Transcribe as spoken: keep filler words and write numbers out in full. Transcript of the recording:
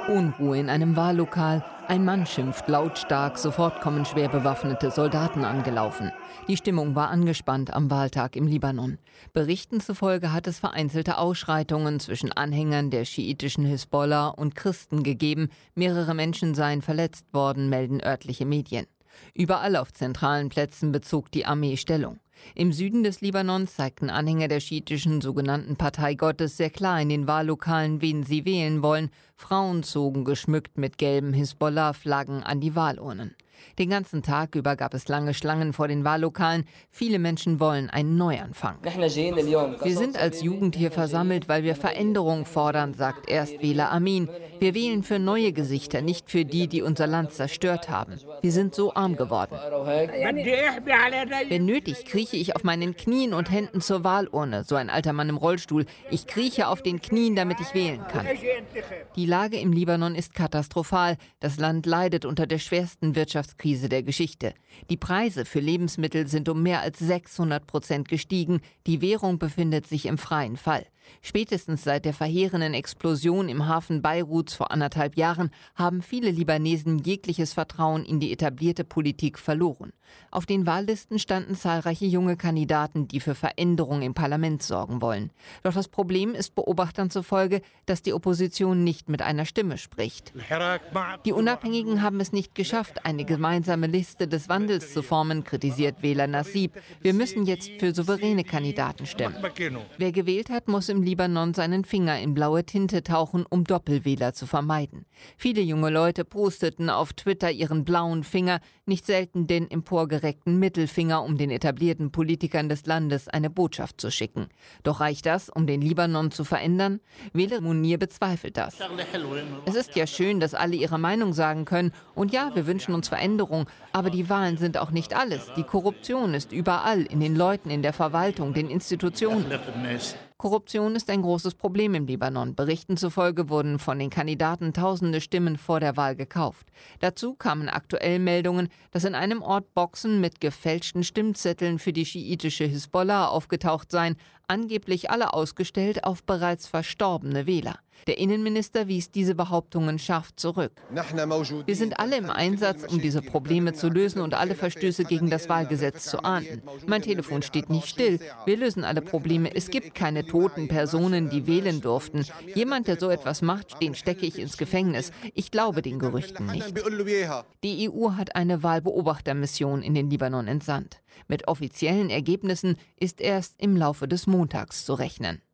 Unruhe in einem Wahllokal. Ein Mann schimpft lautstark. Sofort kommen schwer bewaffnete Soldaten angelaufen. Die Stimmung war angespannt am Wahltag im Libanon. Berichten zufolge hat es vereinzelte Ausschreitungen zwischen Anhängern der schiitischen Hisbollah und Christen gegeben. Mehrere Menschen seien verletzt worden, melden örtliche Medien. Überall auf zentralen Plätzen bezog die Armee Stellung. Im Süden des Libanons zeigten Anhänger der schiitischen sogenannten Partei Gottes sehr klar in den Wahllokalen, wen sie wählen wollen. Frauen zogen geschmückt mit gelben Hisbollah-Flaggen an die Wahlurnen. Den ganzen Tag über gab es lange Schlangen vor den Wahllokalen. Viele Menschen wollen einen Neuanfang. Wir sind als Jugend hier versammelt, weil wir Veränderung fordern, sagt Erstwähler Amin. Wir wählen für neue Gesichter, nicht für die, die unser Land zerstört haben. Wir sind so arm geworden. Wenn nötig, krieche ich auf meinen Knien und Händen zur Wahlurne, so ein alter Mann im Rollstuhl. Ich krieche auf den Knien, damit ich wählen kann. Die Lage im Libanon ist katastrophal. Das Land leidet unter der schwersten Wirtschaftskrise der Geschichte. Die Preise für Lebensmittel sind um mehr als sechshundert Prozent gestiegen. Die Währung befindet sich im freien Fall. Spätestens seit der verheerenden Explosion im Hafen Beiruts vor anderthalb Jahren haben viele Libanesen jegliches Vertrauen in die etablierte Politik verloren. Auf den Wahllisten standen zahlreiche junge Kandidaten, die für Veränderung im Parlament sorgen wollen. Doch das Problem ist Beobachtern zufolge, dass die Opposition nicht mit einer Stimme spricht. Die Unabhängigen haben es nicht geschafft, eine gemeinsame Liste des Wandels zu formen, kritisiert Wähler Nassib. Wir müssen jetzt für souveräne Kandidaten stimmen. Wer gewählt hat, muss im Libanon seinen Finger in blaue Tinte tauchen, um Doppelwähler zu vermeiden. Viele junge Leute posteten auf Twitter ihren blauen Finger, nicht selten den emporgereckten Mittelfinger, um den etablierten Politikern des Landes eine Botschaft zu schicken. Doch reicht das, um den Libanon zu verändern? Wähler Munir bezweifelt das. Es ist ja schön, dass alle ihre Meinung sagen können. Und ja, wir wünschen uns Veränderung. Aber die Wahlen sind auch nicht alles. Die Korruption ist überall, in den Leuten, in der Verwaltung, den Institutionen. Korruption ist ein großes Problem im Libanon. Berichten zufolge wurden von den Kandidaten tausende Stimmen vor der Wahl gekauft. Dazu kamen aktuell Meldungen, dass in einem Ort Boxen mit gefälschten Stimmzetteln für die schiitische Hisbollah aufgetaucht seien, angeblich alle ausgestellt auf bereits verstorbene Wähler. Der Innenminister wies diese Behauptungen scharf zurück. Wir sind alle im Einsatz, um diese Probleme zu lösen und alle Verstöße gegen das Wahlgesetz zu ahnden. Mein Telefon steht nicht still. Wir lösen alle Probleme. Es gibt keine toten Personen, die wählen durften. Jemand, der so etwas macht, den stecke ich ins Gefängnis. Ich glaube den Gerüchten nicht. Die E U hat eine Wahlbeobachtermission in den Libanon entsandt. Mit offiziellen Ergebnissen ist erst im Laufe des Montags zu rechnen.